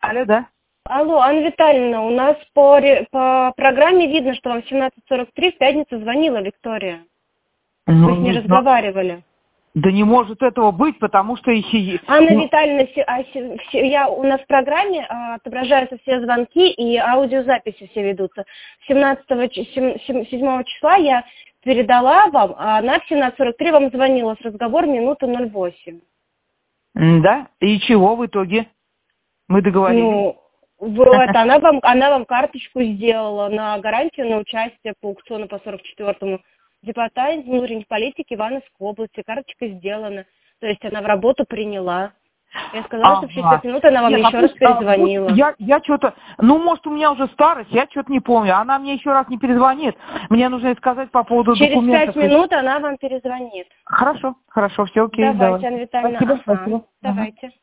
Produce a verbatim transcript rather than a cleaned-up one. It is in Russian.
Алло, да? Алло, Анна Витальевна, у нас по, ре- по программе видно, что вам в семнадцать сорок три в пятницу звонила Виктория. Ну, Вы с ней не знаю. разговаривали. Да не может этого быть, потому что еще... Анна ну, Витальевна, се- а се- все- я, у нас в программе а, отображаются все звонки и аудиозаписи все ведутся. семнадцатого, ч- сем- сем- седьмого числа я передала вам, а она в семнадцать сорок три вам звонила с разговор минуты ноль восемь. Да? И чего в итоге? Мы договорились. Ну, вот, она вам, она вам карточку сделала на гарантию на участие по аукциону по сорок четвёртому департаменту внутренней политики Ивановской области. Карточка сделана. То есть она в работу приняла. Я сказала, что в Ага. шестьдесят минут она вам Нет, еще а раз пусть, а, пусть перезвонила. я, я что-то... Ну, может, у меня уже старость, я что-то не помню. Она мне еще раз не перезвонит. Мне нужно ей сказать по поводу Через документов. пять минут она вам перезвонит. Хорошо, хорошо, все окей, Давайте, давай. Анна Витальевна. Спасибо, Ага, спасибо. Ага. давайте.